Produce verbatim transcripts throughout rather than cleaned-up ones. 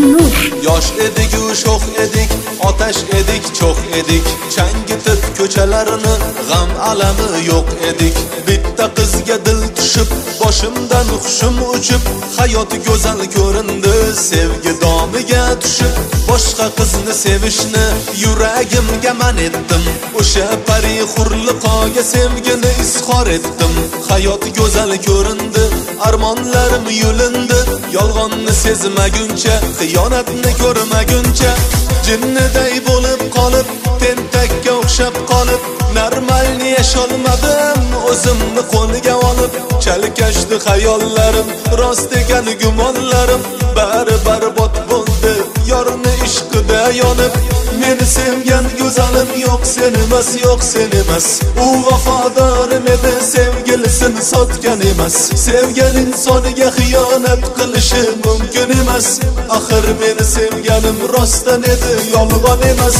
nur. Yosh edik, sho'x edik, otash edik, cho'x edik. Changitib ko'chalarni g'am alami yo'q edik. Bitta qizga dil tushib, boshimdan hushim uchib, hayot go'zal ko'rindi. Sevgi domiga tushib, boshqa qizni sevishni yuragimga man etdim. O'sha pari hurliqoga sevgini izhor etdim. Hayot go'zal ko'rindi, armonlarim yulindi. Yolg'onni sezmaguncha, xiyonatni ko'rmaguncha, jinniday bo'lib qolib, tentakka o'xshab qolib, normalni yasholmadim, o'zimni qo'liga olib. Chalkashdi xayollarim, rost ekan gumonlarim, bari barbod bo'ldi, yorni ishqida yonib. Meni sevgan go'zalim yo'q, sen emas, yo'q sen emas. U vafodorim edi, sevgilisini sotgan emas. Sevgan insoniga xiyonat qilishi mumkin emas. Axir meni sevganim rostdan edi, yolg'on emas.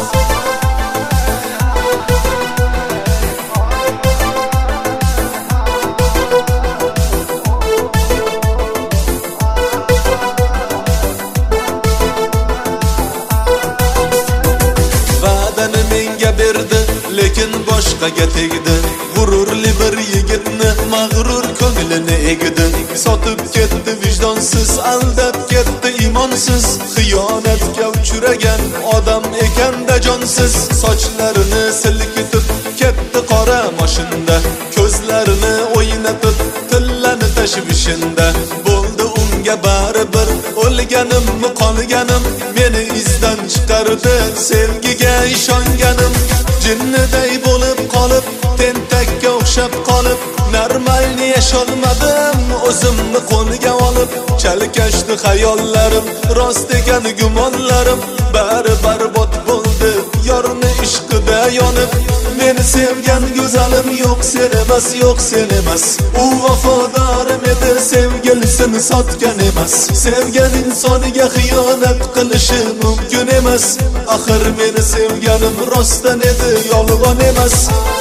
Lekin boshqaga tegdi, g'ururli bir yigitni mag'rur ko'nglini egdi. Sotib ketdi vijdonsiz, aldab ketdi imonsiz. Xiyonatga uchragan odam ekanda jonsiz. Sochlarini silkitib ketdi qora moshinda, ko'zlarini o'ynatib tillani tashvishinda. Bo'ldi unga baribir, o'lganimmi qolganim, meni izdan chiqardi sevgiga ishonganim. Jinniday bo'lib qolib, tentakka o'xshab qolib, normalni yasholmadim, o'zimni qo'liga olib. Chalkashdi xayollarim, rost ekan gumonlarim, bari barbod bo'ldi, yorni ishqida yonib. Meni sevgan go'zalim yo'q, sen emas, yo'q sen emas. U vafodorim edi, sevgilisini sotgan emas. Sevgan insoniga xiyonat qilishi mumkin emas. Axir meni sevganim rostdan edi, yolg'on emas.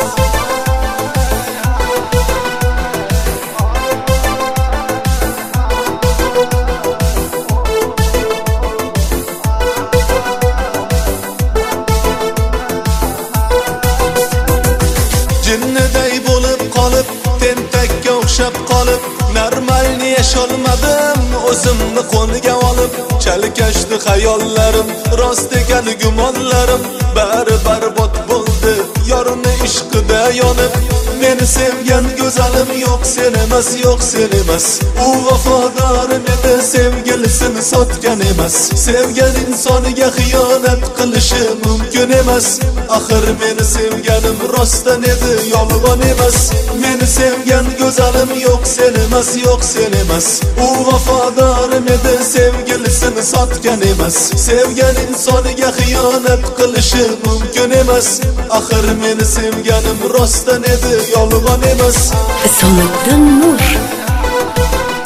Jinniday bo'lib qolib, tentakka o'xshab qolib, normalni yasholmadim, o'zimni qo'liga olib. Chalkashdi xayollarim, rost ekan gumonlarim, bari barbod bo'ldi, yorni ishqida yonib. Meni sevgan go'zalim yo'q, sen emas, yo'q sen emas. U vafodorim edi, sevgilisini sotgan emas. Sevgan insoniga xiyonat qilishi mumkin emas. Axir meni sevganim rostdan edi, yolg'on emas. Meni sevgan go'zalim yo'q, sen emas, yo'q sen emas. U vafodorim edi, sevgilisini sotgan emas. Sevgan insoniga xiyonat qilishi mumkin emas. Axir meni sevganim rostdan edi, yolg'on emas. Risolatdan nur.